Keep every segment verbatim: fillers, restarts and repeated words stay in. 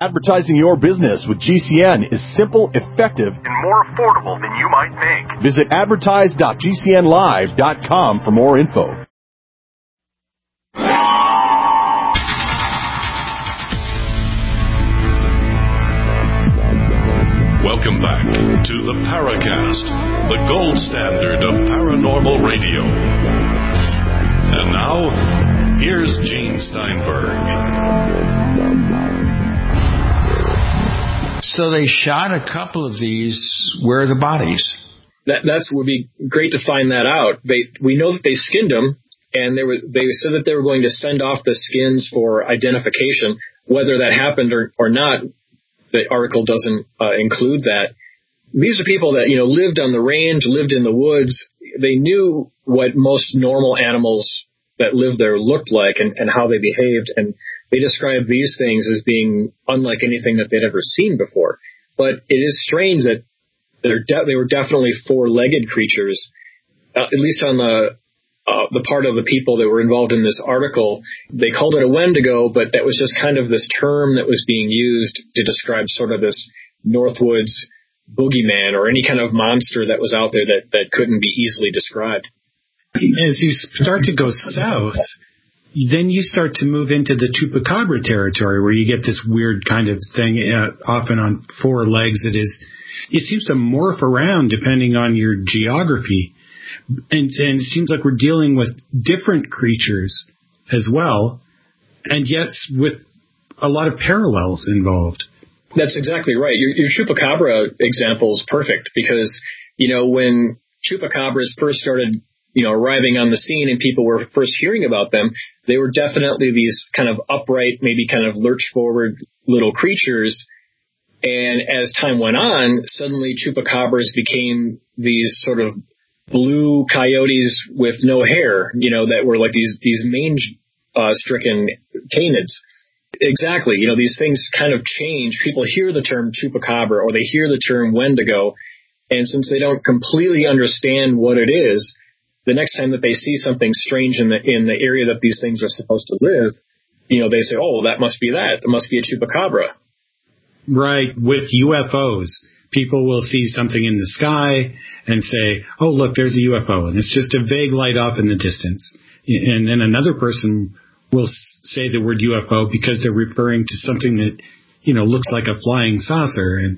Advertising your business with G C N is simple, effective, and more affordable than you might think. Visit advertise dot g c n live dot com for more info. Welcome back to the Paracast, the gold standard of paranormal radio. And now, here's Gene Steinberg. So they shot a couple of these. Where are the bodies? That that's would be great to find that out. They we know that they skinned them, and they were they said that they were going to send off the skins for identification. Whether that happened or, or not, the article doesn't uh, include that. These are people that, you know, lived on the range, lived in the woods. They knew what most normal animals that lived there looked like and, and how they behaved. And they described these things as being unlike anything that they'd ever seen before. But it is strange that they're de- they were definitely four-legged creatures, uh, at least on the uh, the part of the people that were involved in this article. They called it a Wendigo, but that was just kind of this term that was being used to describe sort of this Northwoods boogeyman or any kind of monster that was out there that, that couldn't be easily described. As you start to go south, then you start to move into the Chupacabra territory where you get this weird kind of thing, uh, often on four legs. It is, it seems to morph around depending on your geography. And, and it seems like we're dealing with different creatures as well, and yet with a lot of parallels involved. That's exactly right. Your, your Chupacabra example is perfect because, you know, when Chupacabras first started, you know, arriving on the scene and people were first hearing about them, they were definitely these kind of upright, maybe kind of lurch forward little creatures. And as time went on, suddenly Chupacabras became these sort of blue coyotes with no hair, you know, that were like these, these mange uh, stricken canids. Exactly. You know, these things kind of change. People hear the term Chupacabra or they hear the term Wendigo. And since they don't completely understand what it is, the next time that they see something strange in the in the area that these things are supposed to live, you know, they say, oh, that must be that. There must be a Chupacabra. Right. With U F Os, people will see something in the sky and say, oh, look, there's a U F O. And it's just a vague light off in the distance. And then another person will say the word U F O because they're referring to something that, you know, looks like a flying saucer. And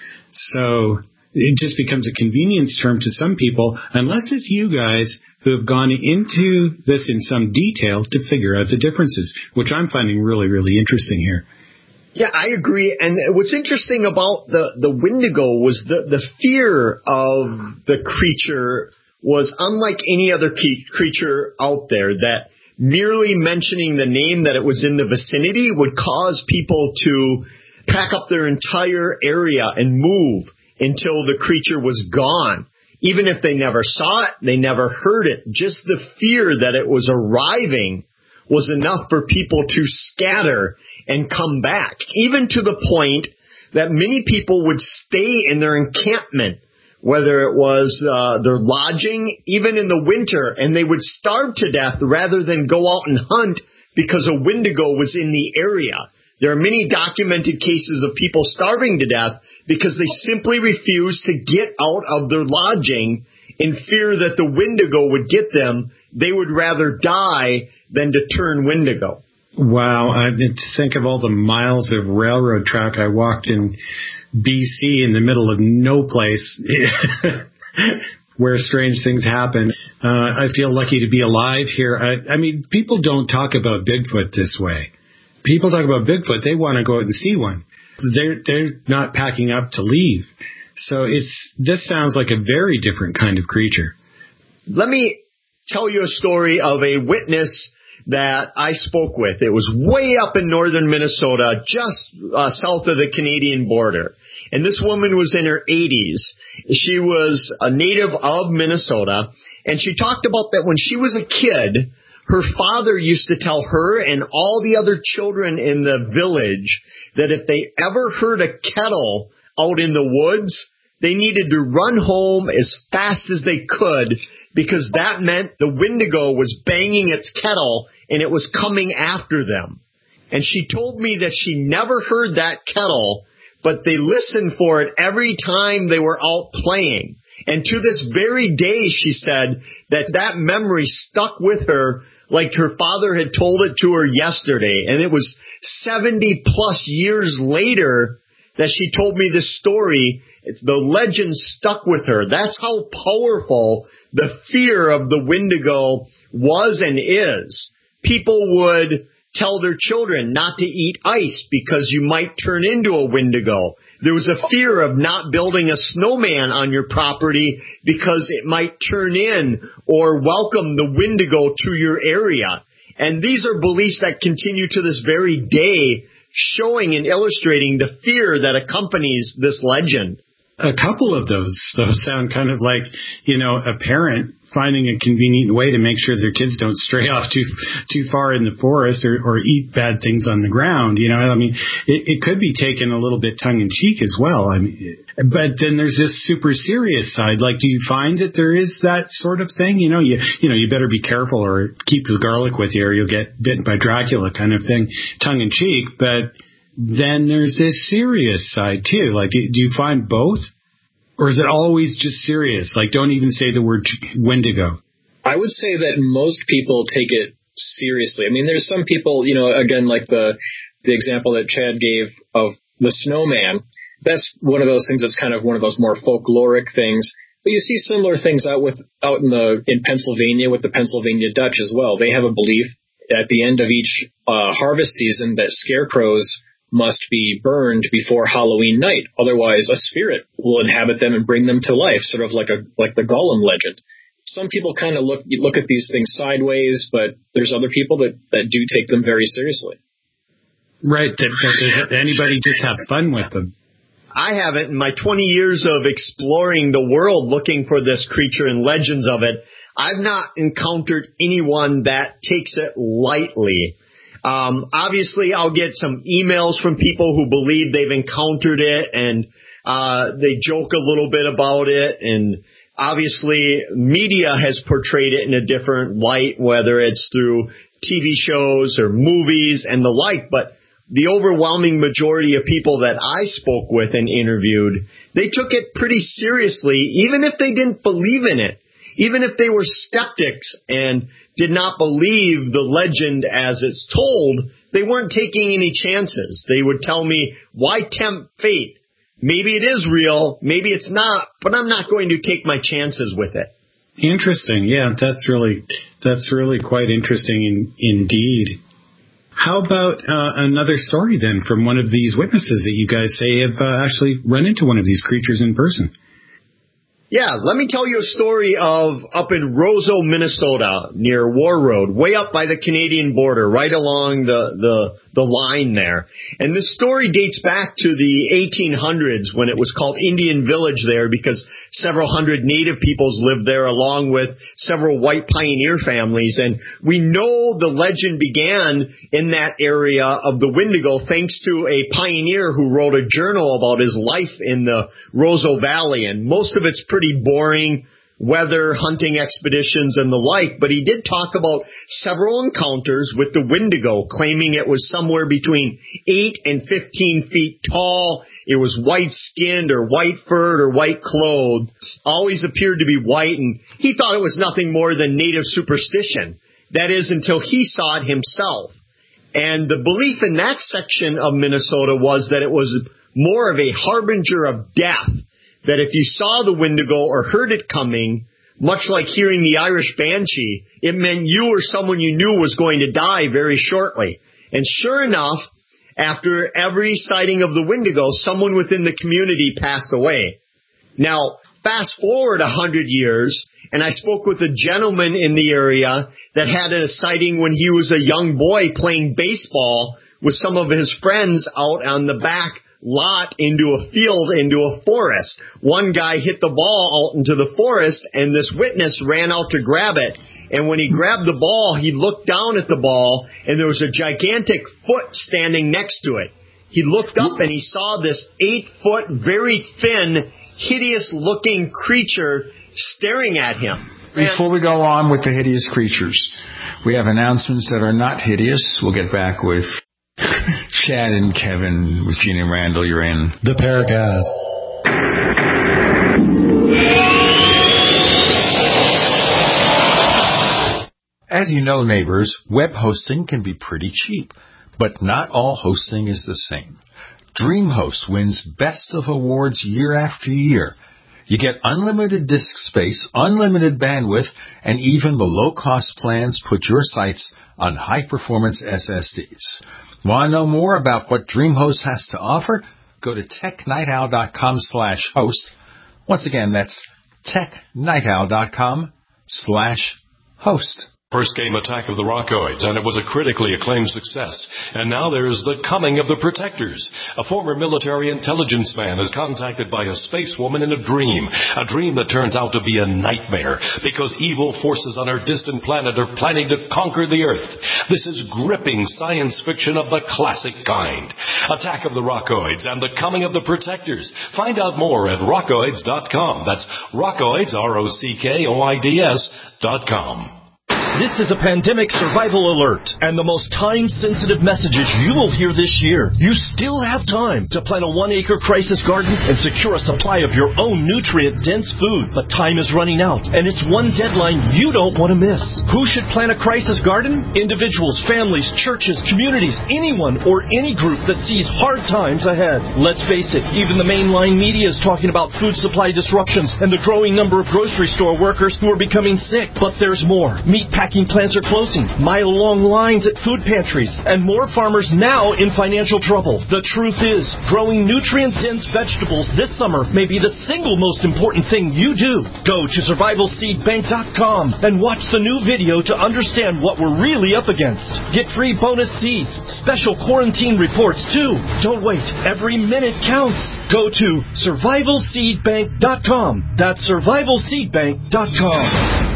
so it just becomes a convenience term to some people, unless it's you guys who have gone into this in some detail to figure out the differences, which I'm finding really, really interesting here. Yeah, I agree. And what's interesting about the, the Wendigo was the, the fear of the creature was unlike any other ke- creature out there, that merely mentioning the name that it was in the vicinity would cause people to pack up their entire area and move until the creature was gone. Even if they never saw it, they never heard it. Just the fear that it was arriving was enough for people to scatter and come back, even to the point that many people would stay in their encampment, whether it was uh, their lodging, even in the winter, and they would starve to death rather than go out and hunt because a Wendigo was in the area. There are many documented cases of people starving to death because they simply refused to get out of their lodging in fear that the Wendigo would get them. They would rather die than to turn Wendigo. Wow. I think of all the miles of railroad track I walked in B C in the middle of no place where strange things happen. Uh, I feel lucky to be alive here. I, I mean, people don't talk about Bigfoot this way. People talk about Bigfoot. They want to go out and see one. They're, they're not packing up to leave. So it's, this sounds like a very different kind of creature. Let me tell you a story of a witness that I spoke with. It was way up in northern Minnesota, just uh, south of the Canadian border. And this woman was in her eighties. She was a native of Minnesota. And she talked about that when she was a kid, her father used to tell her and all the other children in the village that if they ever heard a kettle out in the woods, they needed to run home as fast as they could, because that meant the Wendigo was banging its kettle and it was coming after them. And she told me that she never heard that kettle, but they listened for it every time they were out playing. And to this very day, she said that that memory stuck with her like her father had told it to her yesterday. And it was seventy plus years later that she told me this story. It's the legend stuck with her. That's how powerful the fear of the Wendigo was and is. People would tell their children not to eat ice because you might turn into a Wendigo. There was a fear of not building a snowman on your property because it might turn in or welcome the Wendigo to your area. And these are beliefs that continue to this very day, showing and illustrating the fear that accompanies this legend. A couple of those, those sound kind of like, you know, a parent finding a convenient way to make sure their kids don't stray off too too far in the forest or, or eat bad things on the ground. You know, I mean, it, it could be taken a little bit tongue in cheek as well. I mean, but then there's this super serious side. Like, do you find that there is that sort of thing? You know, you you know, you better be careful or keep the garlic with you or you'll get bitten by Dracula kind of thing, tongue in cheek. But then there's this serious side too. Like, do, do you find both? Or is it always just serious? Like, don't even say the word Wendigo. I would say that most people take it seriously. I mean, there's some people, you know, again, like the the example that Chad gave of the snowman. That's one of those things that's kind of one of those more folkloric things. But you see similar things out with out in the in Pennsylvania with the Pennsylvania Dutch as well. They have a belief at the end of each uh, harvest season that scarecrows must be burned before Halloween night. Otherwise, a spirit will inhabit them and bring them to life, sort of like a like the Gollum legend. Some people kind of look look at these things sideways, but there's other people that, that do take them very seriously. Right. Does anybody just have fun with them? I haven't. In my twenty years of exploring the world looking for this creature and legends of it, I've not encountered anyone that takes it lightly. Um, obviously, I'll get some emails from people who believe they've encountered it, and uh, they joke a little bit about it. And obviously, media has portrayed it in a different light, whether it's through T V shows or movies and the like. But the overwhelming majority of people that I spoke with and interviewed, they took it pretty seriously, even if they didn't believe in it. Even if they were skeptics and did not believe the legend as it's told, they weren't taking any chances. They would tell me, why tempt fate? Maybe it is real, maybe it's not, but I'm not going to take my chances with it. Interesting. Yeah, that's really that's really quite interesting in, indeed. How about uh, another story then from one of these witnesses that you guys say have uh, actually run into one of these creatures in person? Yeah, let me tell you a story of up in Roseau, Minnesota, near War Road, way up by the Canadian border, right along the, the, the line there. And this story dates back to the eighteen hundreds when it was called Indian Village there because several hundred native peoples lived there along with several white pioneer families. And we know the legend began in that area of the Wendigo thanks to a pioneer who wrote a journal about his life in the Roseau Valley. And most of it's pretty boring, weather, hunting expeditions, and the like, but he did talk about several encounters with the Wendigo, claiming it was somewhere between eight and fifteen feet tall. It was white-skinned or white-furred or white-clothed, always appeared to be white, and he thought it was nothing more than native superstition. That is, until he saw it himself. And the belief in that section of Minnesota was that it was more of a harbinger of death, that if you saw the Wendigo or heard it coming, much like hearing the Irish Banshee, it meant you or someone you knew was going to die very shortly. And sure enough, after every sighting of the Wendigo, someone within the community passed away. Now, fast forward a hundred years, and I spoke with a gentleman in the area that had a sighting when he was a young boy playing baseball with some of his friends out on the back lot into a field, into a forest. One guy hit the ball out into the forest, and this witness ran out to grab it. And when he grabbed the ball, he looked down at the ball, and there was a gigantic foot standing next to it. He looked up, and he saw this eight-foot, very thin, hideous-looking creature staring at him. Before we go on with the hideous creatures, we have announcements that are not hideous. We'll get back with Shad and Kevin with Gene and Randall, you're in the Paracast. As you know, neighbors, web hosting can be pretty cheap, but not all hosting is the same. DreamHost wins Best of Awards year after year. You get unlimited disk space, unlimited bandwidth, and even the low-cost plans put your sites on high-performance S S Ds. Want to know more about what DreamHost has to offer? Go to technightowl.com slash host. Once again, that's technightowl.com slash host. First game Attack of the Rockoids, and it was a critically acclaimed success. And now there's The Coming of the Protectors. A former military intelligence man is contacted by a space woman in a dream, a dream that turns out to be a nightmare because evil forces on her distant planet are planning to conquer the Earth. This is gripping science fiction of the classic kind. Attack of the Rockoids and The Coming of the Protectors. Find out more at rockoids dot com. That's Rockoids, R O C K O I D S dot com. This is a pandemic survival alert, and the most time-sensitive messages you will hear this year. You still have time to plant a one-acre crisis garden and secure a supply of your own nutrient-dense food. But time is running out, and it's one deadline you don't want to miss. Who should plant a crisis garden? Individuals, families, churches, communities, anyone or any group that sees hard times ahead. Let's face it, even the mainline media is talking about food supply disruptions and the growing number of grocery store workers who are becoming sick. But there's more. Meat packing plants are closing, mile-long lines at food pantries, and more farmers now in financial trouble. The truth is, growing nutrient-dense vegetables this summer may be the single most important thing you do. Go to survival seed bank dot com and watch the new video to understand what we're really up against. Get free bonus seeds, special quarantine reports too. Don't wait. Every minute counts. Go to survival seed bank dot com. That's survival seed bank dot com.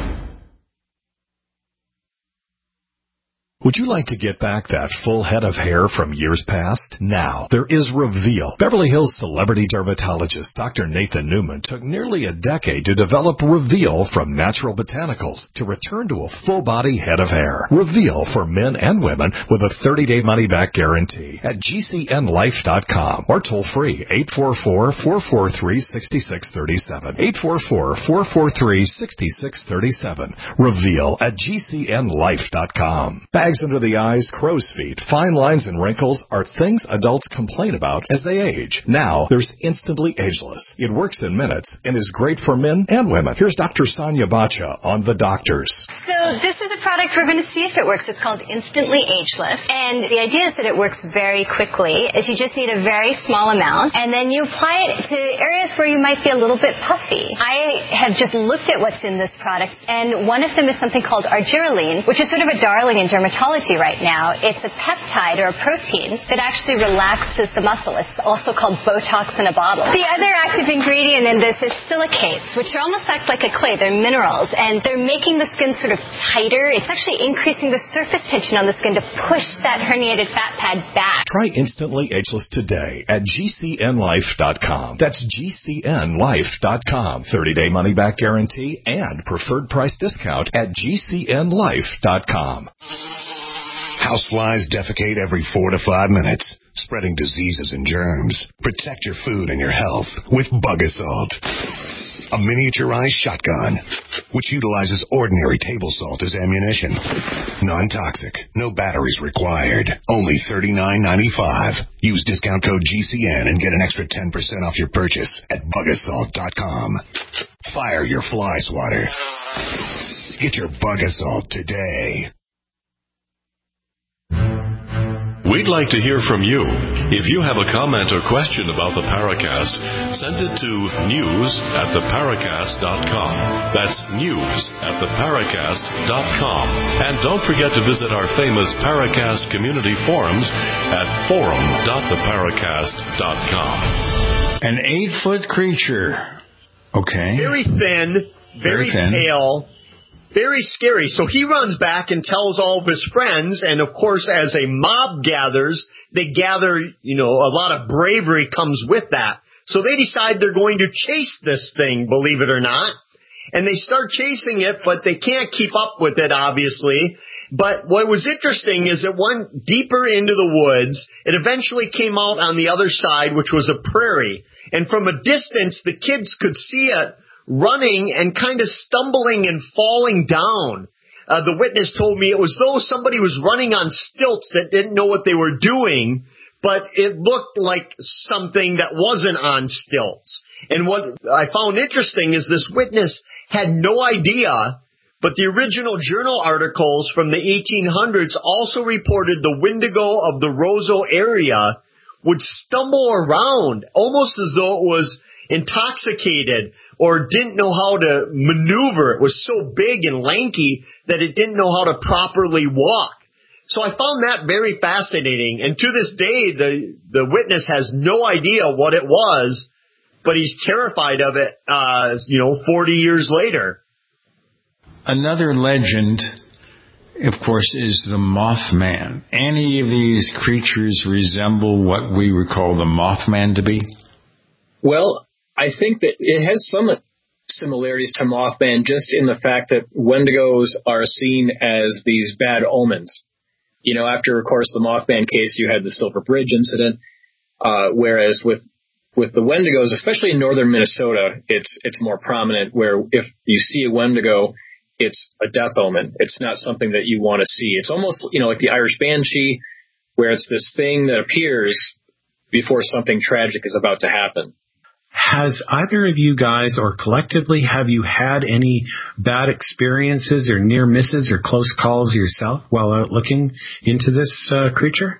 Would you like to get back that full head of hair from years past? Now, there is Reveal. Beverly Hills celebrity dermatologist Doctor Nathan Newman took nearly a decade to develop Reveal from natural botanicals to return to a full-body head of hair. Reveal for men and women with a thirty-day money-back guarantee at G C N life dot com or toll-free eight four four, four four three, six six three seven. eight four four, four four three, six six three seven. Reveal at G C N life dot com. Bags under the eyes, crow's feet, fine lines, and wrinkles are things adults complain about as they age. Now, there's Instantly Ageless. It works in minutes and is great for men and women. Here's Doctor Sonia Bacha on The Doctors. So this is a product we're going to see if it works. It's called Instantly Ageless. And the idea is that it works very quickly, is you just need a very small amount, and then you apply it to areas where you might be a little bit puffy. I have just looked at what's in this product, and one of them is something called argireline, which is sort of a darling in dermatology right now. It's a peptide or a protein that actually relaxes the muscle. It's also called Botox in a bottle. The other active ingredient in this is silicates, which are almost act like a clay. They're minerals, and they're making the skin sort of tighter. It's actually increasing the surface tension on the skin to push that herniated fat pad back. Try Instantly Ageless today at G C N life dot com. That's G C N life dot com. thirty-day money-back guarantee and preferred price discount at G C N life dot com. Houseflies defecate every four to five minutes, spreading diseases and germs. Protect your food and your health with Bug Assault, a miniaturized shotgun which utilizes ordinary table salt as ammunition. Non-toxic, no batteries required. Only thirty-nine ninety-five. Use discount code G C N and get an extra ten percent off your purchase at bug assault dot com. Fire your fly swatter. Get your Bug Assault today. We'd like to hear from you. If you have a comment or question about the Paracast, send it to news at the paracast dot com. That's news at the paracast dot com. And don't forget to visit our famous Paracast community forums at forum dot the paracast dot com. An eight-foot creature. Okay. Very thin, very, very thin. pale. Very scary. So he runs back and tells all of his friends, and of course, as a mob gathers, they gather, you know, a lot of bravery comes with that. So they decide they're going to chase this thing, believe it or not. and they start chasing it, but they can't keep up with it, obviously. But what was interesting is it went deeper into the woods. It eventually came out on the other side, which was a prairie. And from a distance, the kids could see it running and kind of stumbling and falling down. Uh, the witness told me it was though somebody was running on stilts that didn't know what they were doing, but it looked like something that wasn't on stilts. And what I found interesting is this witness had no idea, but the original journal articles from the eighteen hundreds also reported the Wendigo of the Roseau area would stumble around almost as though it was intoxicated or didn't know how to maneuver. It was so big and lanky that it didn't know how to properly walk. So I found that very fascinating. And to this day, the, the witness has no idea what it was, but he's terrified of it, uh, you know, forty years later. Another legend, of course, is the Mothman. Any of these creatures resemble what we would call the Mothman to be? Well, I think that it has some similarities to Mothman just in the fact that Wendigos are seen as these bad omens. You know, after, of course, the Mothman case, you had the Silver Bridge incident, uh, whereas with with the Wendigos, especially in northern Minnesota, it's it's more prominent where if you see a Wendigo, it's a death omen. It's not something that you want to see. It's almost, you know, like the Irish Banshee, where it's this thing that appears before something tragic is about to happen. Has either of you guys, or collectively, have you had any bad experiences or near misses or close calls yourself while out looking into this uh, creature?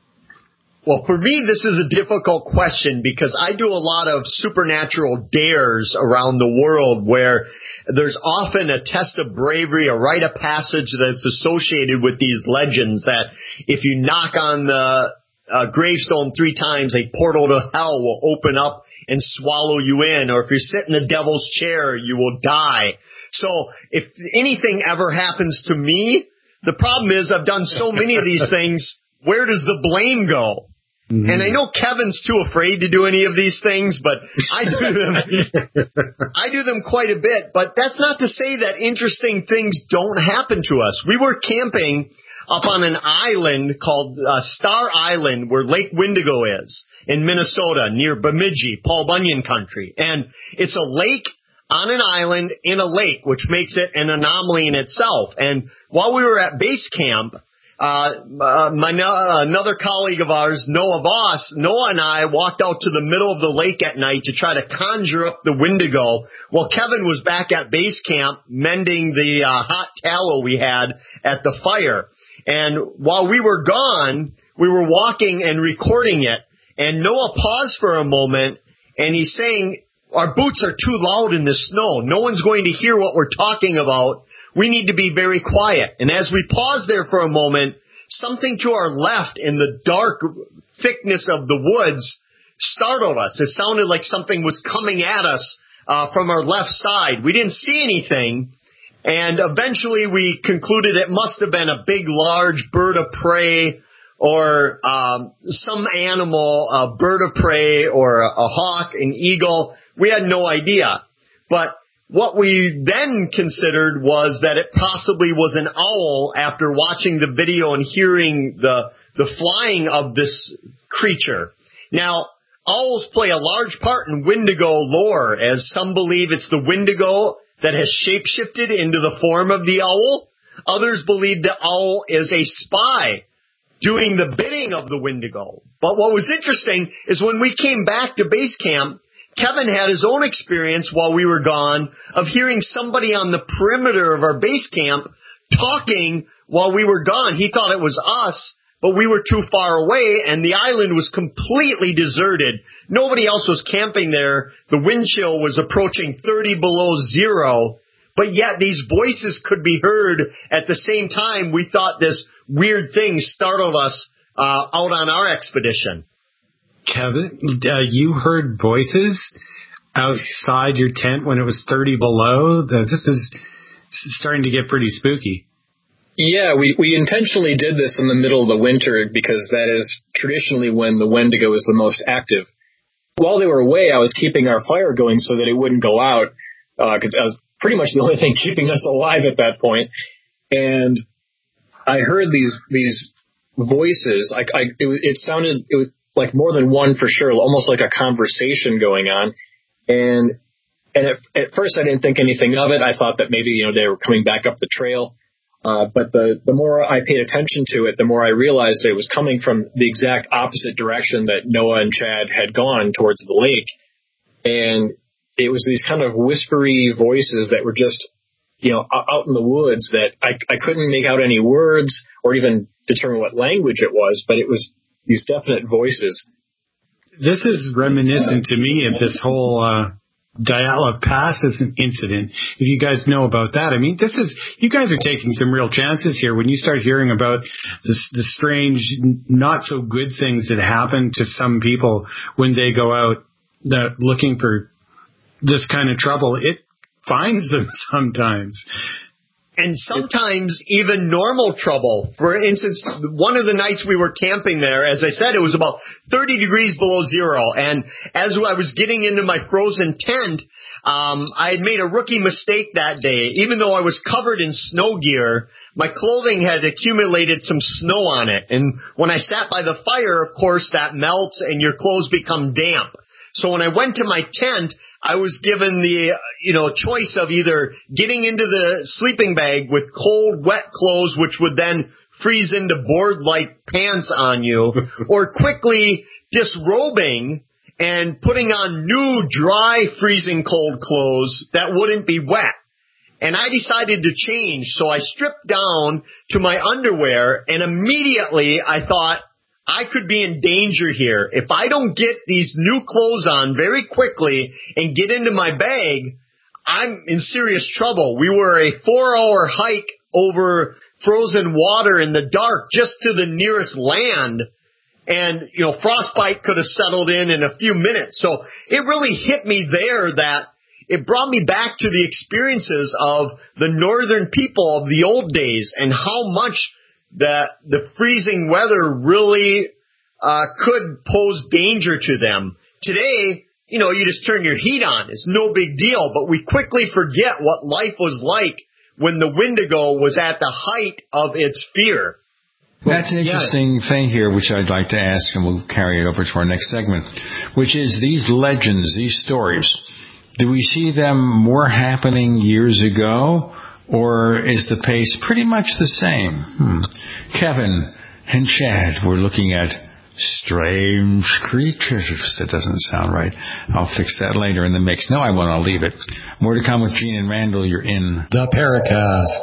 Well, for me, this is a difficult question because I do a lot of supernatural dares around the world where there's often a test of bravery, a rite of passage that's associated with these legends that if you knock on the uh, gravestone three times, a portal to hell will open up and swallow you in, or if you sit in the devil's chair, you will die. So if anything ever happens to me, the problem is I've done so many of these things, where does the blame go? Mm-hmm. And I know Kevin's too afraid to do any of these things, but I do them. I do them quite a bit, but that's not to say that interesting things don't happen to us. We were camping up on an island called uh, Star Island where Lake Wendigo is in Minnesota near Bemidji, Paul Bunyan country. And it's a lake on an island in a lake, which makes it an anomaly in itself. And while we were at base camp, uh, uh my uh, another colleague of ours, Noah Voss, Noah and I walked out to the middle of the lake at night to try to conjure up the Wendigo while Kevin was back at base camp mending the uh, hot tallow we had at the fire. And while we were gone, we were walking and recording it. And Noah paused for a moment, and he's saying, our boots are too loud in the snow. No one's going to hear what we're talking about. We need to be very quiet. And as we paused there for a moment, something to our left in the dark thickness of the woods startled us. It sounded like something was coming at us uh, from our left side. We didn't see anything. And eventually we concluded it must have been a big, large bird of prey or um, some animal, a bird of prey or a, a hawk, an eagle. We had no idea. But what we then considered was that it possibly was an owl after watching the video and hearing the the flying of this creature. Now, owls play a large part in Wendigo lore, as some believe it's the Wendigo that has shapeshifted into the form of the owl. Others believe the owl is a spy doing the bidding of the Wendigo. But what was interesting is when we came back to base camp, Kevin had his own experience while we were gone of hearing somebody on the perimeter of our base camp talking while we were gone. He thought it was us, but we were too far away, and the island was completely deserted. Nobody else was camping there. The wind chill was approaching thirty below zero, but yet these voices could be heard at the same time. We thought this weird thing startled us uh, out on our expedition. Kevin, uh, you heard voices outside your tent when it was thirty below? This is starting to get pretty spooky. Yeah, we, we intentionally did this in the middle of the winter because that is traditionally when the Wendigo is the most active. While they were away, I was keeping our fire going so that it wouldn't go out, because uh, pretty much the only thing keeping us alive at that point. And I heard these these voices. I, I it, it sounded it was like more than one for sure, almost like a conversation going on. And and at, at first I didn't think anything of it. I thought that maybe, you know, they were coming back up the trail. Uh, but the, the more I paid attention to it, the more I realized it was coming from the exact opposite direction that Noah and Chad had gone towards the lake. And it was these kind of whispery voices that were just, you know, out in the woods that I, I couldn't make out any words or even determine what language it was, but it was these definite voices. This is reminiscent to me of this whole, uh, Diala Pass incident. If you guys know about that, I mean, this is, you guys are taking some real chances here when you start hearing about this, the strange, not so good things that happen to some people when they go out uh, looking for this kind of trouble. It finds them sometimes. And sometimes even normal trouble. For instance, one of the nights we were camping there, as I said, it was about thirty degrees below zero. And as I was getting into my frozen tent, um, I had made a rookie mistake that day. Even though I was covered in snow gear, my clothing had accumulated some snow on it. And when I sat by the fire, of course, that melts and your clothes become damp. So when I went to my tent, I was given the, you know, choice of either getting into the sleeping bag with cold, wet clothes, which would then freeze into board-like pants on you, or quickly disrobing and putting on new, dry, freezing cold clothes that wouldn't be wet. And I decided to change, so I stripped down to my underwear, and immediately I thought, I could be in danger here. If I don't get these new clothes on very quickly and get into my bag, I'm in serious trouble. We were a four-hour hike over frozen water in the dark just to the nearest land. And, you know, frostbite could have settled in in a few minutes. So it really hit me there that it brought me back to the experiences of the northern people of the old days and how much that the freezing weather really uh, could pose danger to them. Today, you know, you just turn your heat on. It's no big deal. But we quickly forget what life was like when the Wendigo was at the height of its fear. That's an interesting yeah. thing here, which I'd like to ask, and we'll carry it over to our next segment, which is these legends, these stories. Do we see them more happening years ago? Or is the pace pretty much the same? Hmm. Kevin and Chad, we're looking at strange creatures. That doesn't sound right. I'll fix that later in the mix. No, I won't. I'll leave it. More to come with Gene and Randall. You're in the Paracast.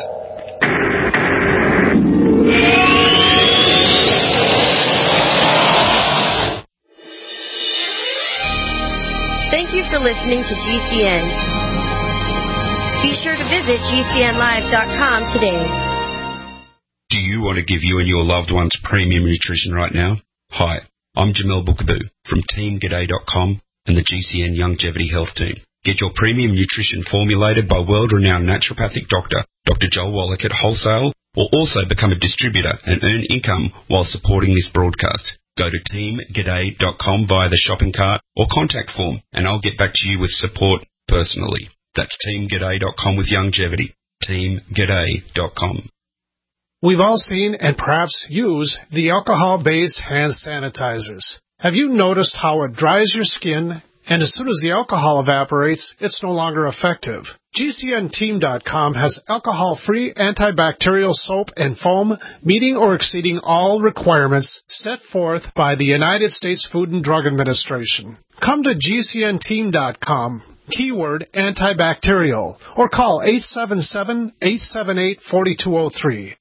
Thank you for listening to G C N. Be sure to visit G C N live dot com today. Do you want to give you and your loved ones premium nutrition right now? Hi, I'm Jamel Bookaboo from Team G'day dot com and the G C N Longevity Health Team. Get your premium nutrition formulated by world-renowned naturopathic doctor, Doctor Joel Wallach at wholesale, or also become a distributor and earn income while supporting this broadcast. Go to Team G'day dot com via the shopping cart or contact form, and I'll get back to you with support personally. That's Team G'day dot com with longevity. Team G'day dot com. We've all seen and perhaps use the alcohol-based hand sanitizers. Have you noticed how it dries your skin, and as soon as the alcohol evaporates, it's no longer effective? G C N Team dot com has alcohol-free antibacterial soap and foam meeting or exceeding all requirements set forth by the United States Food and Drug Administration. Come to G C N Team dot com. Keyword antibacterial, or call eight seven seven, eight seven eight, four two zero three.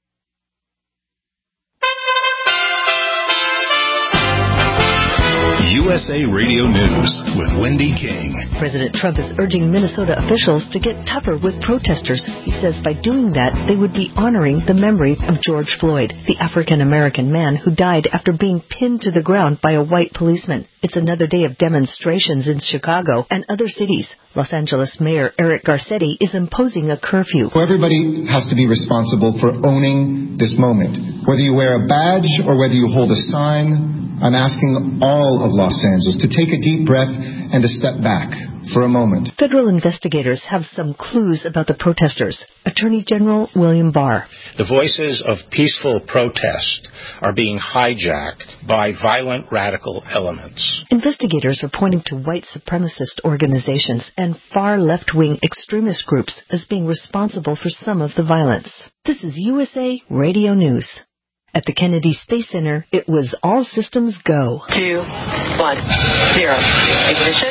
U S A Radio News with Wendy King. President Trump is urging Minnesota officials to get tougher with protesters. He says by doing that, they would be honoring the memory of George Floyd, the African-American man who died after being pinned to the ground by a white policeman. It's another day of demonstrations in Chicago and other cities. Los Angeles Mayor Eric Garcetti is imposing a curfew. Everybody has to be responsible for owning this moment. Whether you wear a badge or whether you hold a sign I'm asking all of Los Angeles to take a deep breath and to step back for a moment. Federal investigators have some clues about the protesters. Attorney General William Barr. The voices of peaceful protest are being hijacked by violent radical elements. Investigators are pointing to white supremacist organizations and far left-wing extremist groups as being responsible for some of the violence. This is U S A Radio News. At the Kennedy Space Center, it was all systems go. Two, one, zero. Ignition.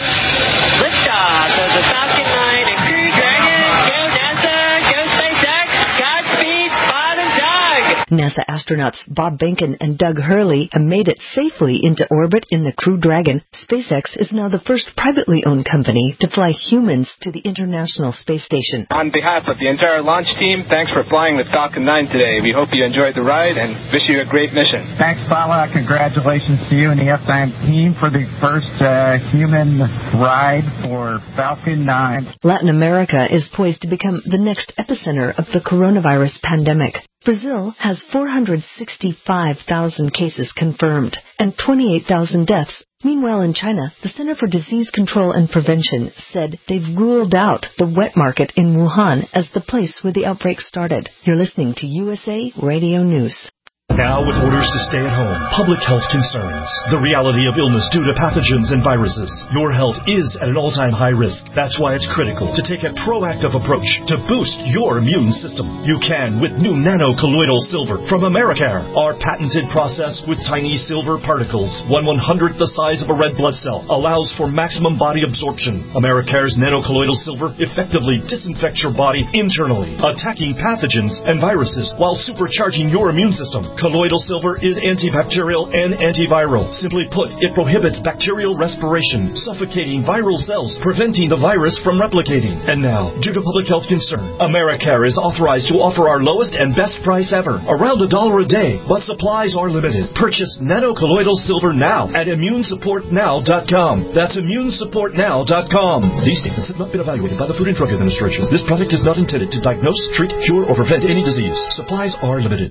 Liftoff of the Falcon nine and Crew Dragon. Go NASA. Go SpaceX. Godspeed, Bob and Doug. NASA astronauts Bob Behnken and Doug Hurley have made it safely into orbit in the Crew Dragon. SpaceX is now the first privately owned company to fly humans to the International Space Station. On behalf of the entire launch team, thanks for flying with Falcon nine today. We hope you enjoyed the ride and wish you a great mission. Thanks, Paula. Congratulations to you and the F nine team for the first uh, human ride for Falcon nine. Latin America is poised to become the next epicenter of the coronavirus pandemic. Brazil has four hundred sixty-five thousand cases confirmed and twenty-eight thousand deaths. Meanwhile, in China, the Center for Disease Control and Prevention said they've ruled out the wet market in Wuhan as the place where the outbreak started. You're listening to U S A Radio News. Now with orders to stay at home, public health concerns, the reality of illness due to pathogens and viruses, your health is at an all-time high risk. That's why it's critical to take a proactive approach to boost your immune system. You can with new nano-colloidal silver from Americare. Our patented process with tiny silver particles, one one-hundredth the size of a red blood cell, allows for maximum body absorption. Americare's nano-colloidal silver effectively disinfects your body internally, attacking pathogens and viruses while supercharging your immune system. Colloidal silver is antibacterial and antiviral. Simply put, it prohibits bacterial respiration, suffocating viral cells, preventing the virus from replicating. And now, due to public health concern, Americare is authorized to offer our lowest and best price ever, around a dollar a day, but supplies are limited. Purchase nano-colloidal silver now at immune support now dot com. That's immune support now dot com. These statements have not been evaluated by the Food and Drug Administration. This product is not intended to diagnose, treat, cure, or prevent any disease. Supplies are limited.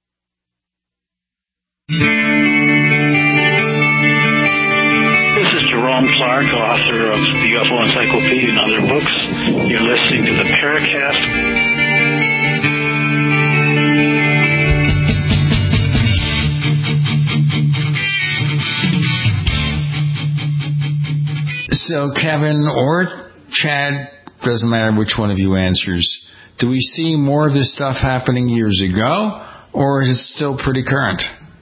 This is Jerome Clark, author of the U F O Encyclopedia and other books. You're listening to the Paracast. So, Kevin or Chad, doesn't matter which one of you answers, do we see more of this stuff happening years ago, or is it still pretty current?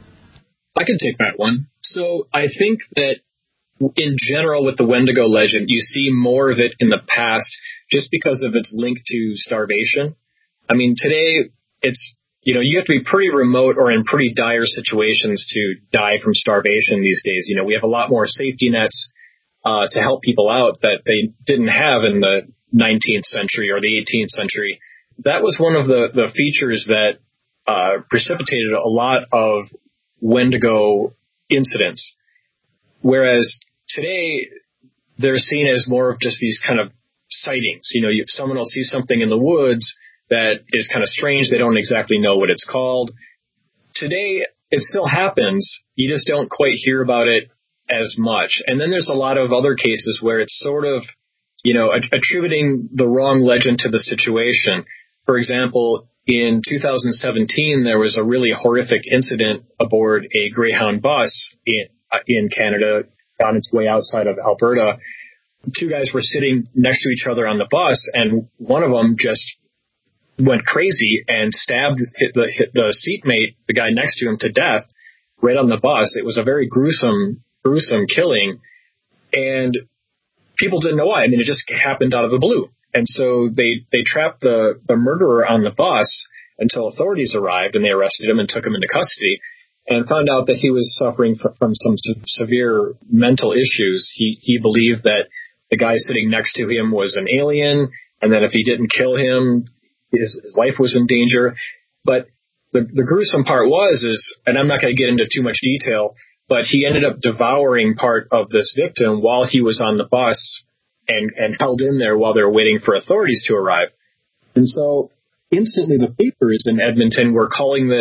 I can take that one. So I think that in general with the Wendigo legend, you see more of it in the past just because of its link to starvation. I mean, today it's, you know, you have to be pretty remote or in pretty dire situations to die from starvation these days. You know, we have a lot more safety nets uh, to help people out that they didn't have in the nineteenth century or the eighteenth century. That was one of the, the features that uh, precipitated a lot of Wendigo incidents, whereas today they're seen as more of just these kind of sightings. You know, you, someone will see something in the woods that is kind of strange. They don't exactly know what it's called. Today, it still happens. You just don't quite hear about it as much. And then there's a lot of other cases where it's sort of, you know, attributing the wrong legend to the situation. For example, in two thousand seventeen, there was a really horrific incident aboard a Greyhound bus in, in Canada on its way outside of Alberta. Two guys were sitting next to each other on the bus, and one of them just went crazy and stabbed hit the, hit the seatmate, the guy next to him, to death right on the bus. It was a very gruesome, gruesome killing, and people didn't know why. I mean, it just happened out of the blue. And so they, they trapped the, the murderer on the bus until authorities arrived, and they arrested him and took him into custody and found out that he was suffering from, from some se- severe mental issues. He, he believed that the guy sitting next to him was an alien, and that if he didn't kill him, his, his life was in danger. But the, the gruesome part was, is, and I'm not going to get into too much detail, but he ended up devouring part of this victim while he was on the bus and, and held in there while they were waiting for authorities to arrive. And so instantly the papers in Edmonton were calling this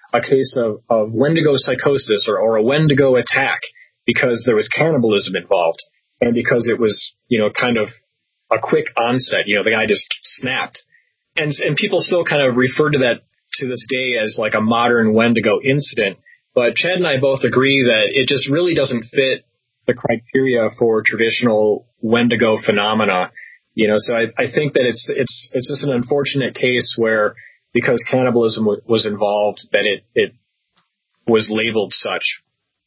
a case of, of Wendigo psychosis or, or a Wendigo attack because there was cannibalism involved and because it was, you know, kind of a quick onset. You know, the guy just snapped. And, and people still kind of refer to that to this day as like a modern Wendigo incident. But Chad and I both agree that it just really doesn't fit the criteria for traditional Wendigo phenomena. You know, so I, I think that it's it's it's just an unfortunate case where because cannibalism w- was involved, that it, it was labeled such.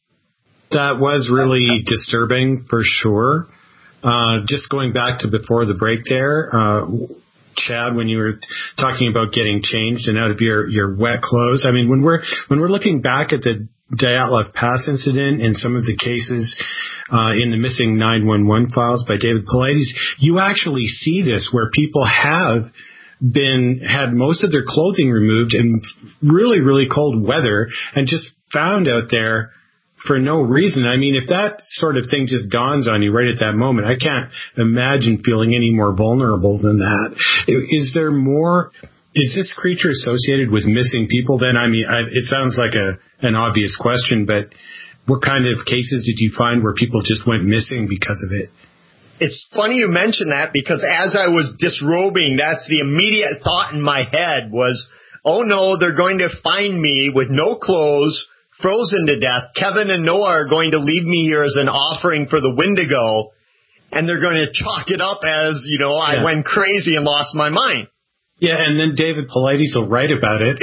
That was really disturbing for sure. Uh, just going back to before the break there, uh, Chad, when you were talking about getting changed and out of your, your wet clothes, I mean, when we're when we're looking back at the Dyatlov Pass incident and some of the cases uh, in the missing nine one one files by David Paulides, you actually see this where people have been had most of their clothing removed in really, really cold weather and just found out there for no reason. I mean, if that sort of thing just dawns on you right at that moment, I can't imagine feeling any more vulnerable than that. Is there more? Is this creature associated with missing people then? I mean, I, it sounds like a an obvious question, but what kind of cases did you find where people just went missing because of it? It's funny you mention that because as I was disrobing, that's the immediate thought in my head was, oh no, they're going to find me with no clothes, frozen to death. Kevin and Noah are going to leave me here as an offering for the Wendigo, and they're going to chalk it up as, you know, I yeah. went crazy and lost my mind. Yeah, and then David Paulides will write about it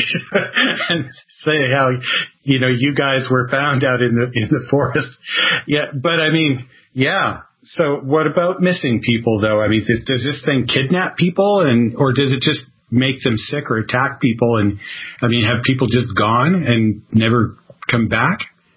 and say how, you know, you guys were found out in the in the forest. Yeah, but I mean, yeah. So what about missing people, though? I mean, does, does this thing kidnap people, and or does it just make them sick or attack people? And I mean, have people just gone and never come back?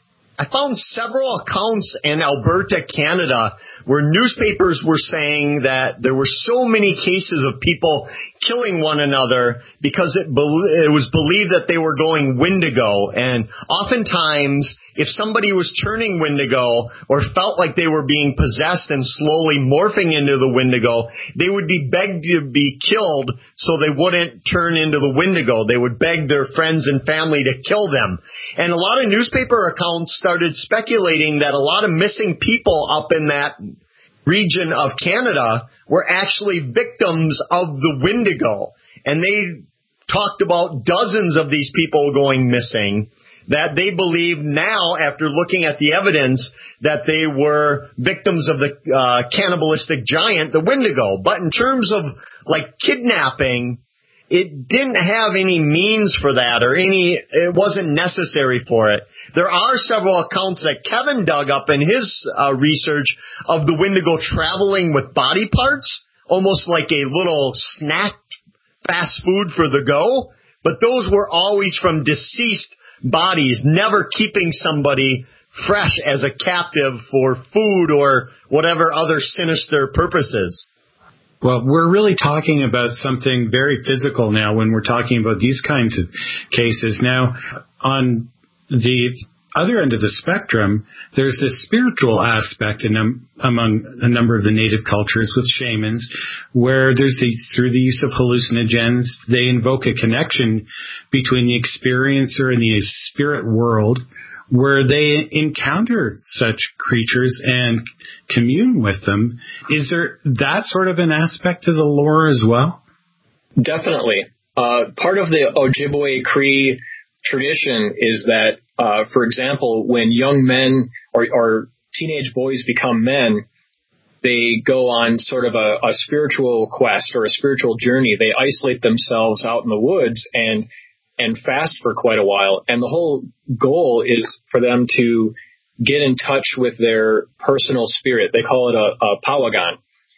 I found several accounts in Alberta, Canada, where newspapers were saying that there were so many cases of people killing one another because it, be- it was believed that they were going Wendigo. And oftentimes, if somebody was turning Wendigo or felt like they were being possessed and slowly morphing into the Wendigo, they would be begged to be killed so they wouldn't turn into the Wendigo. They would beg their friends and family to kill them. And a lot of newspaper accounts started speculating that a lot of missing people up in that region of Canada were actually victims of the Wendigo. And they talked about dozens of these people going missing that they believe now, after looking at the evidence, that they were victims of the uh, cannibalistic giant, the Wendigo. But in terms of, like, kidnapping, it didn't have any means for that or any, it wasn't necessary for it. There are several accounts that Kevin dug up in his uh, research of the Wendigo traveling with body parts, almost like a little snack fast food for the go. But those were always from deceased bodies, never keeping somebody fresh as a captive for food or whatever other sinister purposes. Well, we're really talking about something very physical now when we're talking about these kinds of cases. Now, on the other end of the spectrum, there's this spiritual aspect in, um, among a number of the native cultures with shamans, where there's the, through the use of hallucinogens, they invoke a connection between the experiencer and the spirit world, where they encounter such creatures and commune with them. Is there that sort of an aspect to the lore as well? Definitely. Uh, part of the Ojibwe Cree tradition is that, uh, for example, when young men or, or teenage boys become men, they go on sort of a, a spiritual quest or a spiritual journey. They isolate themselves out in the woods and and fast for quite a while. And the whole goal is for them to get in touch with their personal spirit. They call it a, a Pawagan.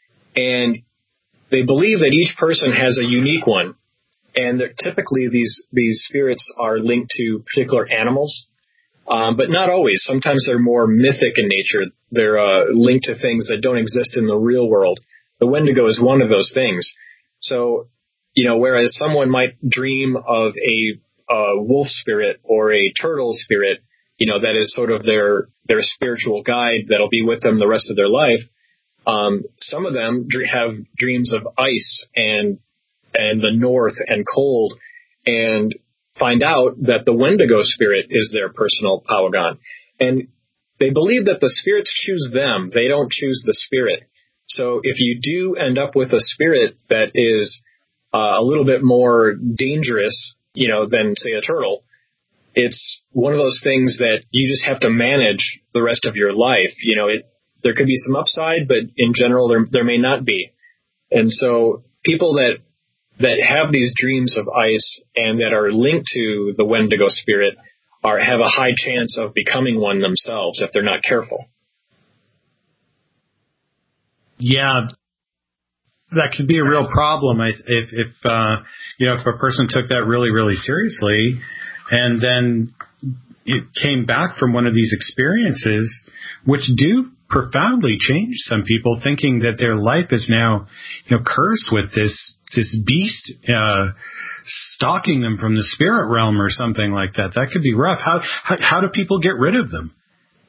And they believe that each person has a unique one. And typically these, these spirits are linked to particular animals, um, but not always. Sometimes they're more mythic in nature. They're uh, linked to things that don't exist in the real world. The Wendigo is one of those things. So, you know, whereas someone might dream of a, a wolf spirit or a turtle spirit, you know, that is sort of their, their spiritual guide that'll be with them the rest of their life. Um, some of them have dreams of ice and and the north and cold, and find out that the Wendigo spirit is their personal Paugan. And they believe that the spirits choose them. They don't choose the spirit. So if you do end up with a spirit that is uh, a little bit more dangerous, you know, than, say, a turtle, it's one of those things that you just have to manage the rest of your life. You know, it, there could be some upside, but in general, there, there may not be. And so people that that have these dreams of ice and that are linked to the Wendigo spirit are have a high chance of becoming one themselves if they're not careful. Yeah, that could be a real problem if, if uh, you know, if a person took that really, really seriously and then it came back from one of these experiences, which do profoundly change some people, thinking that their life is now, you know, cursed with this this beast uh, stalking them from the spirit realm or something like that. That could be rough. How how, how do people get rid of them?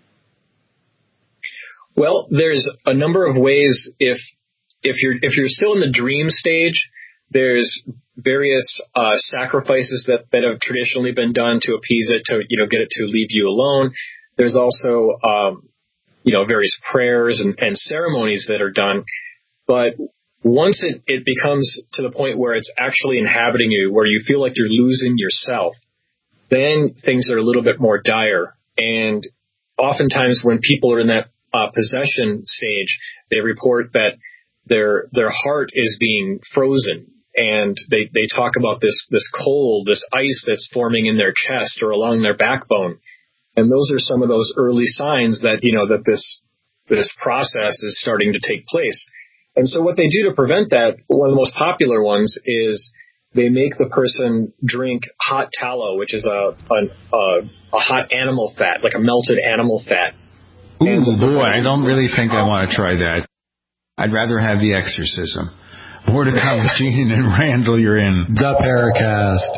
Well, there's a number of ways. If if you're if you're still in the dream stage, there's various uh, sacrifices that, that have traditionally been done to appease it, to you know get it to leave you alone. There's also um, you know various prayers and, and ceremonies that are done. But once it, it becomes to the point where it's actually inhabiting you, where you feel like you're losing yourself, then things are a little bit more dire. And oftentimes when people are in that uh, possession stage, they report that their their heart is being frozen. And they, they talk about this, this cold, this ice that's forming in their chest or along their backbone. And those are some of those early signs that, you know, that this, this process is starting to take place. And so what they do to prevent that, one of the most popular ones is they make the person drink hot tallow, which is a, a, a, a hot animal fat, like a melted animal fat. Ooh, and boy, I don't really think I want to try that. I'd rather have the exorcism. More to come with Gene and Randall. You're in the Paracast.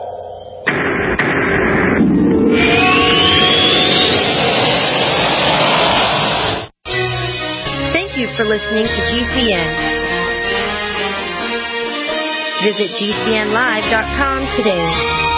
Thank you for listening to G C N. Visit G C N live dot com today.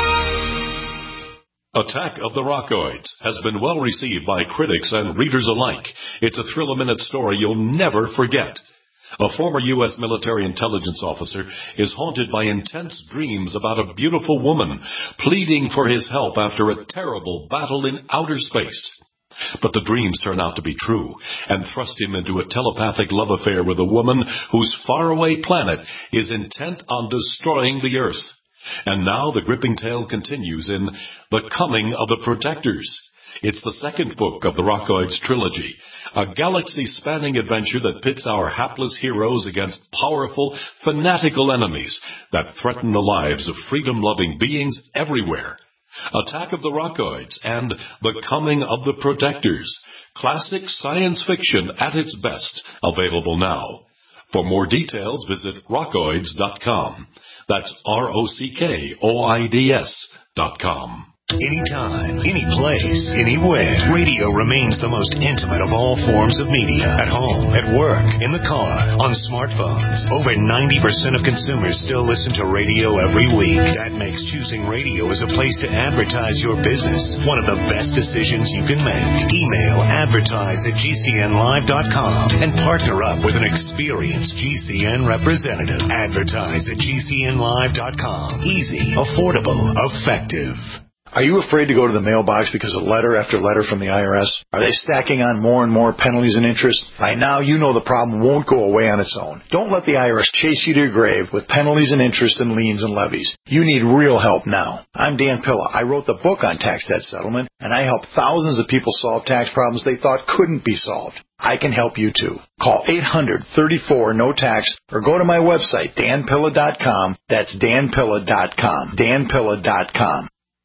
Attack of the Rockoids has been well received by critics and readers alike. It's a thrill-a-minute story you'll never forget. A former U S military intelligence officer is haunted by intense dreams about a beautiful woman pleading for his help after a terrible battle in outer space. But the dreams turn out to be true and thrust him into a telepathic love affair with a woman whose faraway planet is intent on destroying the Earth. And now the gripping tale continues in The Coming of the Protectors. It's the second book of the Rockoids trilogy, a galaxy-spanning adventure that pits our hapless heroes against powerful, fanatical enemies that threaten the lives of freedom-loving beings everywhere. Attack of the Rockoids and The Coming of the Protectors, classic science fiction at its best, available now. For more details, visit rockoids dot com. That's R O C K O I D S dot com. Anytime, any place, anywhere. Radio remains the most intimate of all forms of media. At home, at work, in the car, on smartphones. Over ninety percent of consumers still listen to radio every week. That makes choosing radio as a place to advertise your business one of the best decisions you can make. Email advertise at G C N live dot com and partner up with an experienced G C N representative. Advertise at G C N live dot com. Easy, affordable, effective. Are you afraid to go to the mailbox because of letter after letter from the I R S? Are they stacking on more and more penalties and interest? By now, you know the problem won't go away on its own. Don't let the I R S chase you to your grave with penalties and interest and liens and levies. You need real help now. I'm Dan Pilla. I wrote the book on tax debt settlement, and I help thousands of people solve tax problems they thought couldn't be solved. I can help you too. Call eight hundred, thirty-four, no tax or go to my website, dan pilla dot com. That's dan pilla dot com. dan pilla dot com.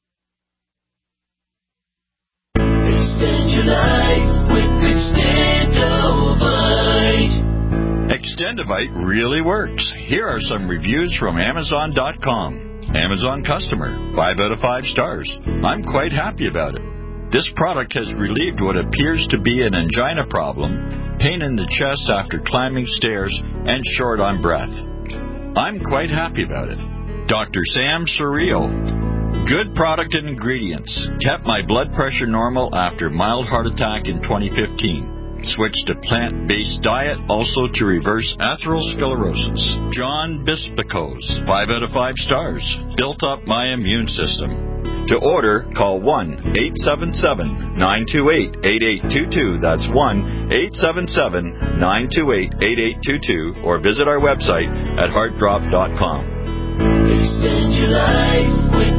Extend your life with Extendovite. Extendovite really works. Here are some reviews from Amazon dot com. Amazon customer, five out of five stars. I'm quite happy about it. This product has relieved what appears to be an angina problem, pain in the chest after climbing stairs, and short on breath. I'm quite happy about it. Doctor Sam Surreal. Good product and ingredients. Kept my blood pressure normal after mild heart attack in twenty fifteen. Switched to plant-based diet, also to reverse atherosclerosis. John Bispicos, five out of five stars. Built up my immune system. To order, call one eight seven seven, nine two eight, eight eight two two. That's one eight seven seven, nine two eight, eight eight two two. Or visit our website at heart drop dot com. Extend your life with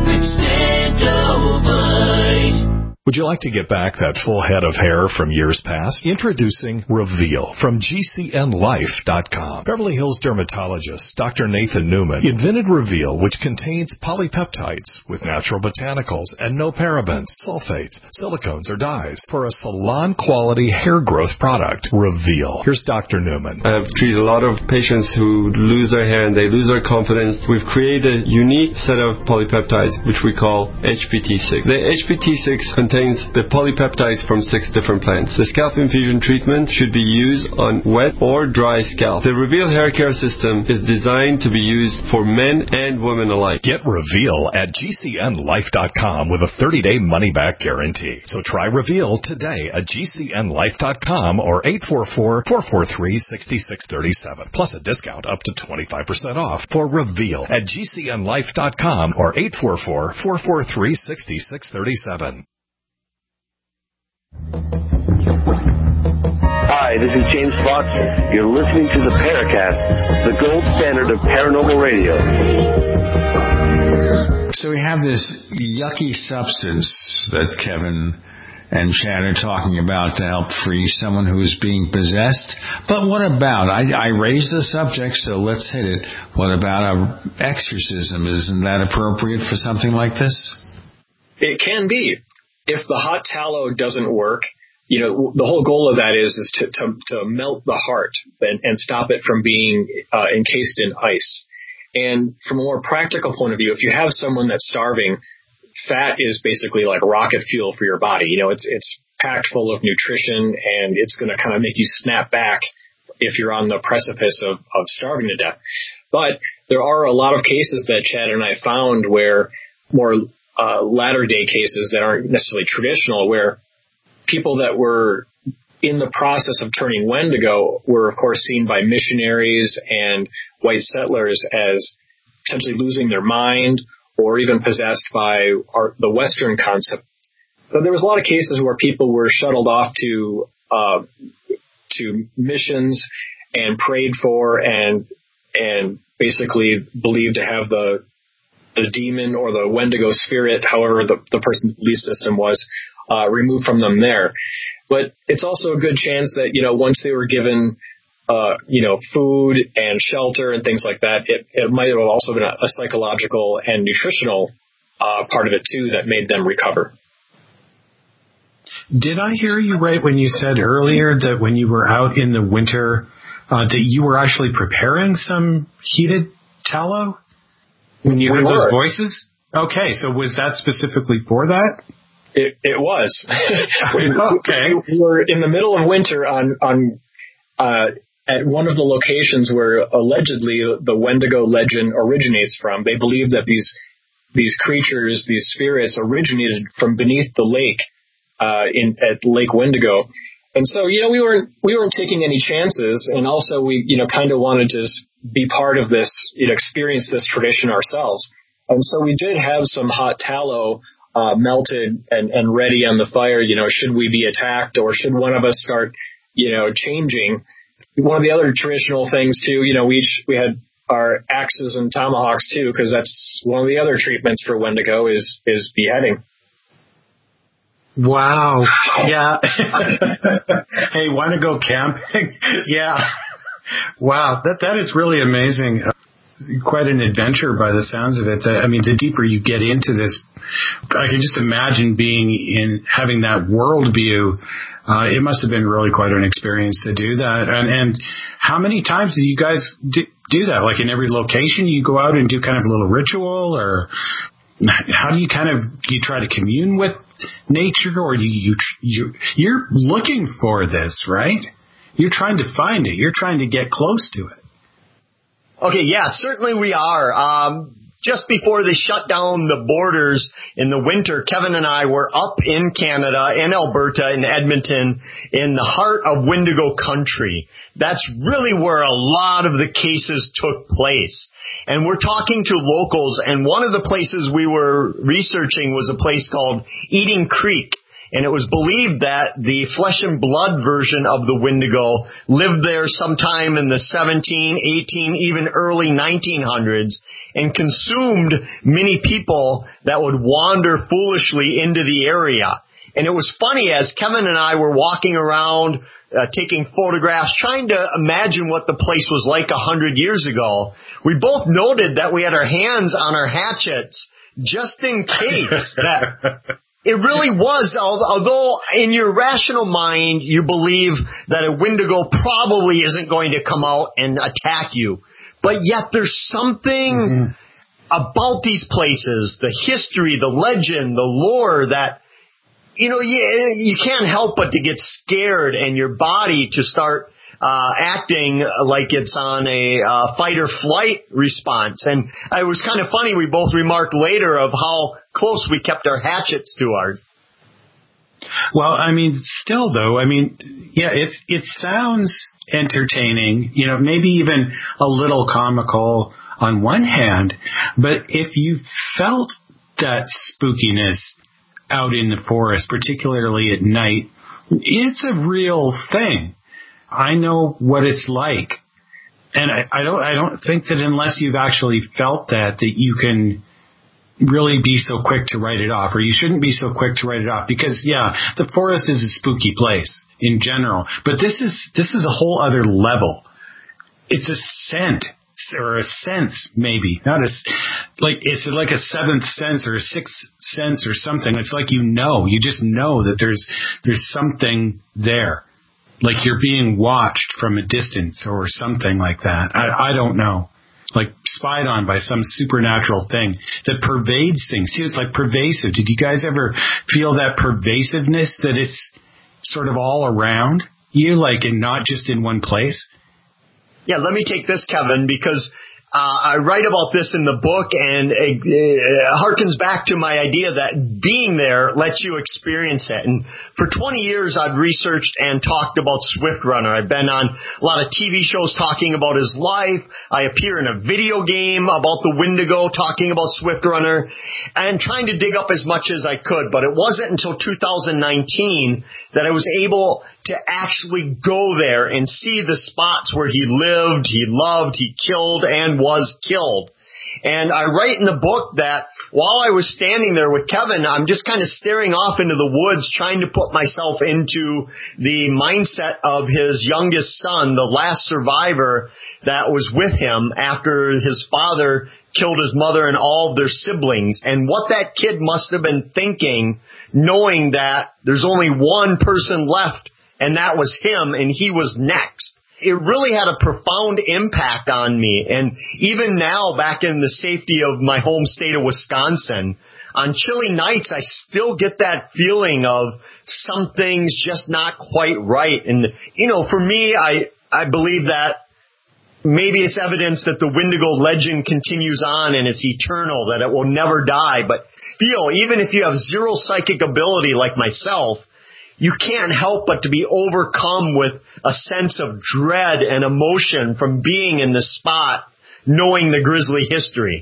Extendovite. Would you like to get back that full head of hair from years past? Introducing Reveal from G C N life dot com. Beverly Hills dermatologist Doctor Nathan Newman invented Reveal, which contains polypeptides with natural botanicals and no parabens, sulfates, silicones, or dyes for a salon-quality hair growth product. Reveal. Here's Doctor Newman. I have treated a lot of patients who lose their hair and they lose their confidence. We've created a unique set of polypeptides, which we call H P T six. The H P T six contains the polypeptides from six different plants. The scalp infusion treatment should be used on wet or dry scalp. The Reveal hair care system is designed to be used for men and women alike. Get Reveal at G C N life dot com with a thirty-day money-back guarantee. So try Reveal today at G C N life dot com or eight four four, four four three, six six three seven. Plus a discount up to twenty-five percent off for Reveal at G C N life dot com or eight four four, four four three, six six three seven. Hi, this is James Fox. You're listening to the Paracast, the gold standard of paranormal radio. So we have this yucky substance that Kevin and Chad are talking about to help free someone who is being possessed. But what about, I, I raised the subject, so let's hit it. What about an exorcism? Isn't that appropriate for something like this? It can be. If the hot tallow doesn't work, you know, the whole goal of that is, is to, to, to melt the heart and, and stop it from being uh, encased in ice. And from a more practical point of view, if you have someone that's starving, fat is basically like rocket fuel for your body. You know, it's it's packed full of nutrition, and it's going to kind of make you snap back if you're on the precipice of, of starving to death. But there are a lot of cases that Chad and I found where more uh, latter-day cases that aren't necessarily traditional, where people that were in the process of turning Wendigo were, of course, seen by missionaries and white settlers as potentially losing their mind or even possessed by our, the Western concept. But there was a lot of cases where people were shuttled off to uh, to missions and prayed for and and basically believed to have the the demon or the Wendigo spirit, however the, the person's belief system was, uh, removed from them there. But it's also a good chance that, you know, once they were given, uh, you know, food and shelter and things like that, it, it might have also been a, a psychological and nutritional uh, part of it, too, that made them recover. Did I hear you right when you said earlier that when you were out in the winter, uh, that you were actually preparing some heated tallow when you we heard were. those voices? Okay, so was that specifically for that? It, it was. we, okay. We were in the middle of winter on on uh, at one of the locations where allegedly the Wendigo legend originates from. They believe that these these creatures, these spirits, originated from beneath the lake uh, in at Lake Wendigo. And so, you know, we weren't we weren't taking any chances, and also we, you know, kind of wanted to be part of this, you know, experience this tradition ourselves. And so we did have some hot tallow Uh, melted and, and ready on the fire, you know, should we be attacked or should one of us start, you know, changing. One of the other traditional things too, you know, we each, we had our axes and tomahawks too, because that's one of the other treatments for Wendigo is, is beheading. Wow. Yeah. Hey, want to go camping? Yeah. Wow. That, that is really amazing. Uh, quite an adventure by the sounds of it. I mean, the deeper you get into this, I can just imagine being in, having that worldview. Uh, it must have been really quite an experience to do that. And, and how many times do you guys do, do that? Like in every location you go out and do kind of a little ritual, or how do you kind of, do you try to commune with nature, or do you, you, you're looking for this, right? You're trying to find it. You're trying to get close to it. Okay, yeah, certainly we are. Um, just before they shut down the borders in the winter, Kevin and I were up in Canada, in Alberta, in Edmonton, in the heart of Wendigo country. That's really where a lot of the cases took place. And we're talking to locals, and one of the places we were researching was a place called Eating Creek. And it was believed that the flesh and blood version of the Wendigo lived there sometime in the seventeen, eighteen, even early nineteen hundreds and consumed many people that would wander foolishly into the area. And it was funny, as Kevin and I were walking around, uh, taking photographs, trying to imagine what the place was like a hundred years ago, we both noted that we had our hands on our hatchets just in case that... It really was, although in your rational mind you believe that a Wendigo probably isn't going to come out and attack you. But yet there's something mm-hmm. about these places, the history, the legend, the lore that, you know, you, you can't help but to get scared and your body to start Uh, acting like it's on a uh, fight or flight response. And it was kind of funny, we both remarked later of how close we kept our hatchets to ours. Well, I mean, still though, I mean, yeah, it's, it sounds entertaining, you know, maybe even a little comical on one hand, but if you felt that spookiness out in the forest, particularly at night, it's a real thing. I know what it's like, and I, I don't. I don't think that unless you've actually felt that, that you can really be so quick to write it off, or you shouldn't be so quick to write it off. Because yeah, the forest is a spooky place in general, but this is this is a whole other level. It's a scent or a sense, maybe not a like it's like a seventh sense or a sixth sense or something. It's like you know, you just know that there's there's something there. Like you're being watched from a distance or something like that. I, I don't know. Like spied on by some supernatural thing that pervades things. See, it's like pervasive. Did you guys ever feel that pervasiveness, that it's sort of all around you, like, and not just in one place? Yeah, let me take this, Kevin, because Uh, I write about this in the book, and it, it harkens back to my idea that being there lets you experience it. And for twenty years, I've researched and talked about Swift Runner. I've been on a lot of T V shows talking about his life. I appear in a video game about the Wendigo talking about Swift Runner, and trying to dig up as much as I could. But it wasn't until two thousand nineteen that I was able to actually go there and see the spots where he lived, he loved, he killed, and was killed. And I write in the book that while I was standing there with Kevin, I'm just kind of staring off into the woods, trying to put myself into the mindset of his youngest son, the last survivor that was with him after his father killed his mother and all of their siblings, and what that kid must have been thinking, knowing that there's only one person left, and that was him, and he was next. It really had a profound impact on me. And even now, back in the safety of my home state of Wisconsin, on chilly nights, I still get that feeling of something's just not quite right. And, you know, for me, I, I believe that maybe it's evidence that the Wendigo legend continues on and it's eternal, that it will never die. But feel, even if you have zero psychic ability like myself, you can't help but to be overcome with a sense of dread and emotion from being in the spot, knowing the grisly history.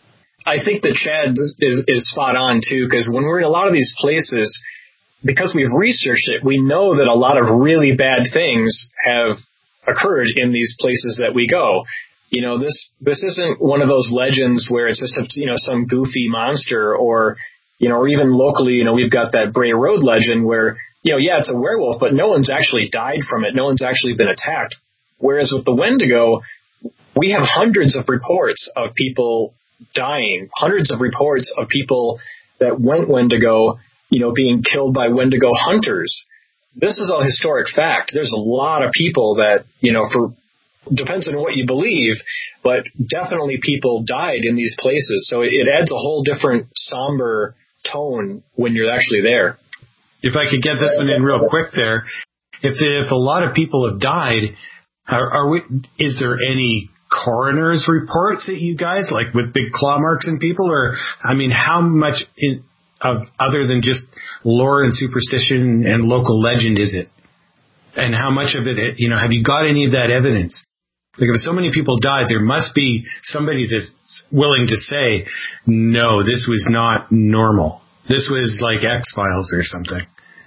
I think that Chad is, is spot on, too, because when we're in a lot of these places, because we've researched it, we know that a lot of really bad things have occurred in these places that we go. You know, this this isn't one of those legends where it's just, a, you know, some goofy monster, or, you know, or even locally, you know, we've got that Bray Road legend where, you know, yeah, it's a werewolf, but no one's actually died from it. No one's actually been attacked. Whereas with the Wendigo, we have hundreds of reports of people dying, hundreds of reports of people that went Wendigo, you know, being killed by Wendigo hunters. This is a historic fact. There's a lot of people that, you know, for depends on what you believe, but definitely people died in these places. So it adds a whole different somber tone when you're actually there. If I could get this one in real quick there, if if a lot of people have died, are, are we? Is there any coroner's reports at you guys, like with big claw marks in people? Or, I mean, how much in, of other than just lore and superstition and local legend is it? And how much of it, you know, have you got any of that evidence? Like, if so many people died, there must be somebody that's willing to say, no, this was not normal. This was like X-Files or something.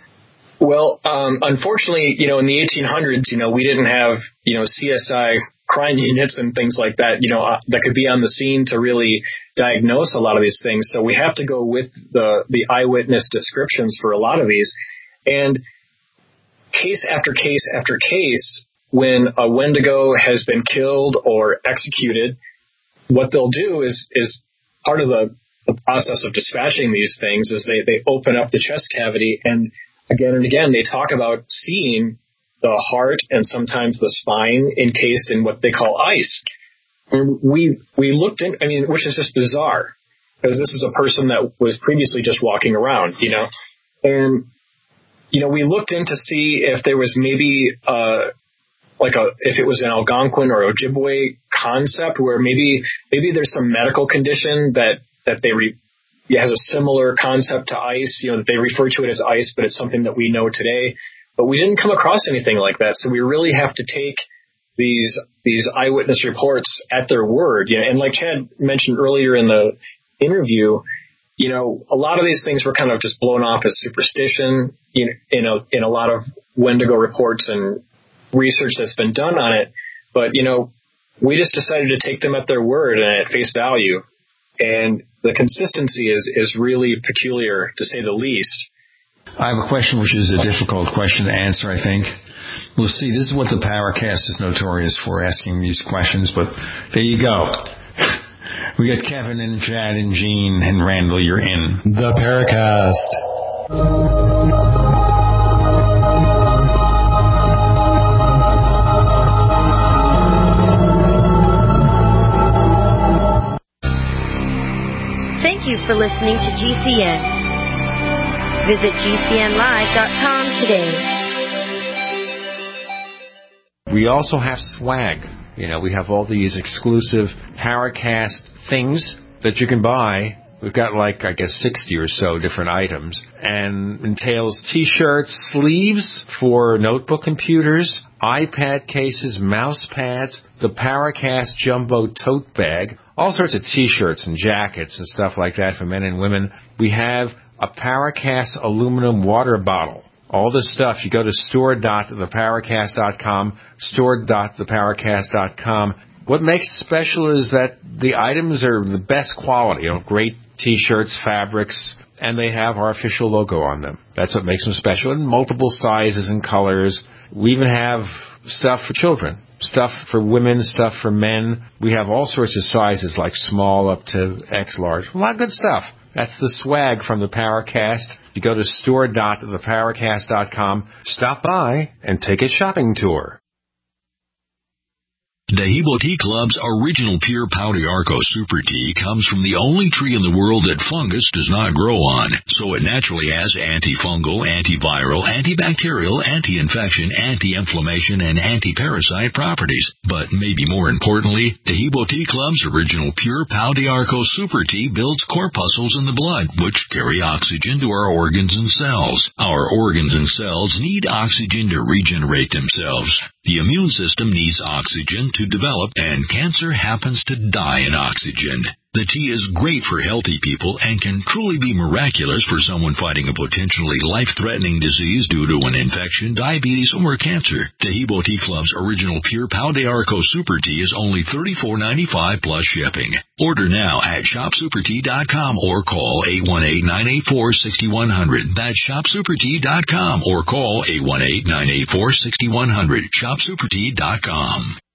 Well, um, unfortunately, you know, in the eighteen hundreds, you know, we didn't have, you know, C S I crime units and things like that, you know, uh, that could be on the scene to really diagnose a lot of these things. So we have to go with the, the eyewitness descriptions for a lot of these. And case after case after case, when a Wendigo has been killed or executed, what they'll do is, is part of the, the process of dispatching these things is they, they open up the chest cavity, and again and again, they talk about seeing the heart and sometimes the spine encased in what they call ice. And we, we looked in, I mean, which is just bizarre, because this is a person that was previously just walking around, you know, and, you know, we looked in to see if there was maybe, uh, like a, if it was an Algonquin or Ojibwe concept where maybe, maybe there's some medical condition that, that they re, it has a similar concept to ice, you know, that they refer to it as ice, but it's something that we know today. But we didn't come across anything like that. So we really have to take these, these eyewitness reports at their word. You know, and like Chad mentioned earlier in the interview, you know, a lot of these things were kind of just blown off as superstition, you know, in a, in a lot of Wendigo reports and research that's been done on it. But, you know, we just decided to take them at their word and at face value. And the consistency is, is really peculiar, to say the least. I have a question which is a difficult question to answer, I think. We'll see. This is what the Paracast is notorious for, asking these questions, but there you go. We got Kevin and Chad and Gene and Randall. You're in. The Paracast. Thank you for listening to G C N. Visit G C N live dot com today. We also have swag. You know, we have all these exclusive Paracast things that you can buy. We've got like, I guess, sixty or so different items, and entails T-shirts, sleeves for notebook computers, iPad cases, mouse pads, the Paracast Jumbo tote bag, all sorts of T-shirts and jackets and stuff like that for men and women. We have a Paracast aluminum water bottle. All this stuff, you go to store dot the paracast dot com, store dot the paracast dot com. What makes it special is that the items are the best quality, you know, great T-shirts, fabrics, and they have our official logo on them. That's what makes them special, in multiple sizes and colors. We even have stuff for children, stuff for women, stuff for men. We have all sorts of sizes, like small up to X large. A lot of good stuff. That's the swag from the Paracast. You go to store dot the paracast dot com, stop by, and take a shopping tour. Dehibo Tea Club's original pure Pau d'Arco Super Tea comes from the only tree in the world that fungus does not grow on, so it naturally has antifungal, antiviral, antibacterial, anti-infection, anti-inflammation, and anti-parasite properties. But maybe more importantly, Dehibo Tea Club's original pure Pau d'Arco Super Tea builds corpuscles in the blood, which carry oxygen to our organs and cells. Our organs and cells need oxygen to regenerate themselves. The immune system needs oxygen to develop, and cancer happens to die in oxygen. The tea is great for healthy people and can truly be miraculous for someone fighting a potentially life-threatening disease due to an infection, diabetes, or cancer. Dehibo Tea Club's original pure Pau d'Arco Super Tea is only thirty-four ninety-five plus shipping. Order now at shop super tea dot com or call eight one eight, nine eight four, six one zero zero. That's shop super tea dot com or call eight one eight, nine eight four, six one zero zero. shop super tea dot com.